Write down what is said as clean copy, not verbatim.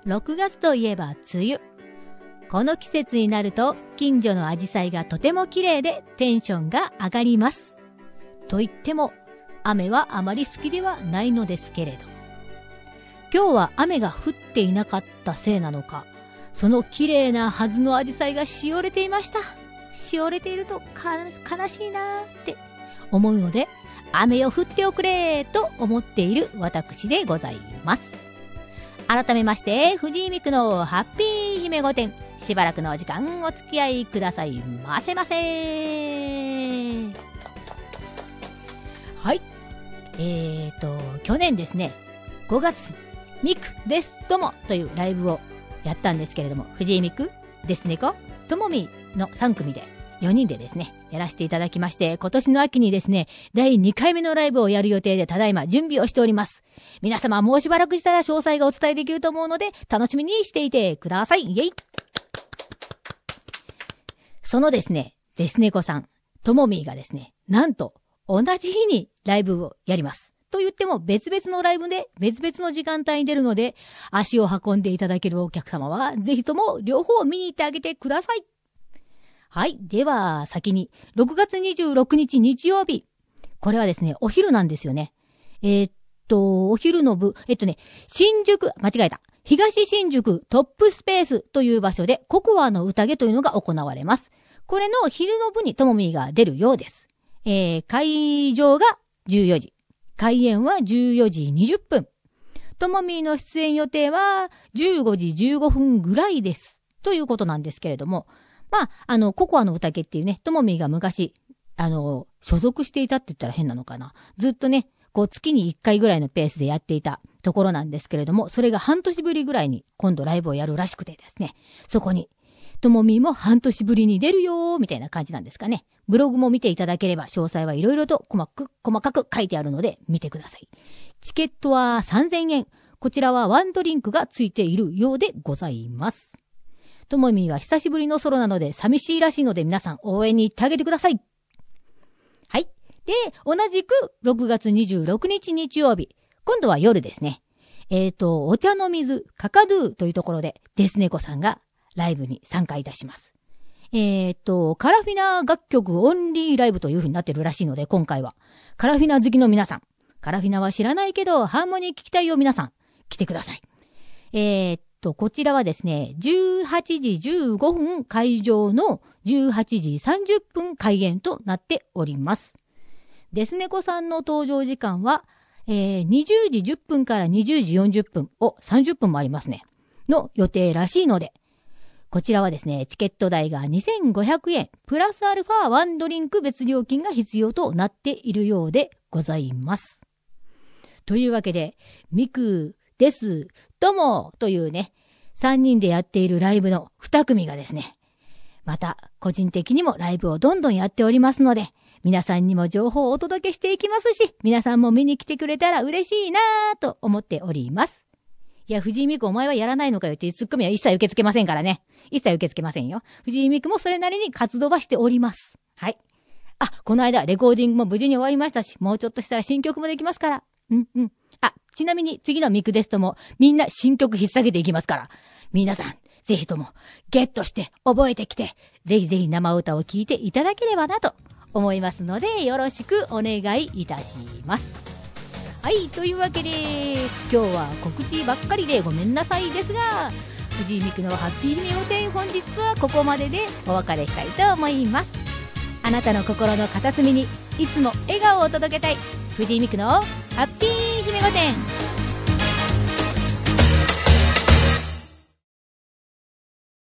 6月といえば梅雨。この季節になると近所のアジサイがとても綺麗でテンションが上がります。と言っても雨はあまり好きではないのですけれど。今日は雨が降っていなかったせいなのか、その綺麗なはずのアジサイがしおれていました。しおれていると悲しいなーって思うので、雨を降っておくれと思っている私でございます。改めまして藤井美久のハッピー姫御殿、しばらくのお時間お付き合いくださいませませ。はい、去年ですね、5月ミクですともというライブをやったんですけれども、藤井美久ですねこ、ともみの3組で4人でですねやらせていただきまして、今年の秋にですね第2回目のライブをやる予定でただいま準備をしております。皆様もうしばらくしたら詳細がお伝えできると思うので楽しみにしていてください。イエイ。そのですねですねこさんともみがですね、なんと同じ日にライブをやります。と言っても別々のライブで別々の時間帯に出るので、足を運んでいただけるお客様はぜひとも両方見に行ってあげてください。はい。では先に6月26日日曜日。これはですね、お昼なんですよね。お昼の部、新宿、間違えた。東新宿トップスペースという場所でココアの宴というのが行われます。これの昼の部にともみが出るようです。会場が14時。開演は14時20分。ともみの出演予定は15時15分ぐらいです。ということなんですけれども。まあ、ココアの宴っていうね、ともみが昔、所属していたって言ったら変なのかな。ずっとね、こう月に1回ぐらいのペースでやっていたところなんですけれども、それが半年ぶりぐらいに今度ライブをやるらしくてですね、そこに、ともみも半年ぶりに出るよーみたいな感じなんですかね。ブログも見ていただければ詳細はいろいろと細かく書いてあるので見てください。チケットは3000円。こちらはワンドリンクがついているようでございます。ともみは久しぶりのソロなので寂しいらしいので皆さん応援に行ってあげてください。はい。で、同じく6月26日日曜日。今度は夜ですね。お茶の水カカドゥというところでデスネコさんがライブに参加いたします。カラフィナ楽曲オンリーライブという風になってるらしいので、今回はカラフィナ好きの皆さん、カラフィナは知らないけどハーモニー聞きたいよ皆さん、来てください。こちらはですね、18時15分会場の18時30分開演となっております。デスネコさんの登場時間は、20時10分から20時40分を30分もありますね。の予定らしいので、こちらはですね、チケット代が2500円、プラスアルファワンドリンク別料金が必要となっているようでございます。というわけで、ミクです、ともというね、3人でやっているライブの2組がですね、また個人的にもライブをどんどんやっておりますので、皆さんにも情報をお届けしていきますし、皆さんも見に来てくれたら嬉しいなぁと思っております。いや、藤井美久お前はやらないのかよっていうツッコミは一切受け付けませんからね。一切受け付けませんよ。藤井美久もそれなりに活動はしております。はい。あ、この間レコーディングも無事に終わりましたし、もうちょっとしたら新曲もできますから。あ、ちなみに次のミクですともみんな新曲引っ提げていきますから。皆さん、ぜひともゲットして覚えてきて、ぜひぜひ生歌を聴いていただければなと思いますので、よろしくお願いいたします。はい、というわけで今日は告知ばっかりでごめんなさいですが、藤井美久のハッピー姫御殿、本日はここまででお別れしたいと思います。あなたの心の片隅にいつも笑顔を届けたい藤井美久のハッピー姫御殿。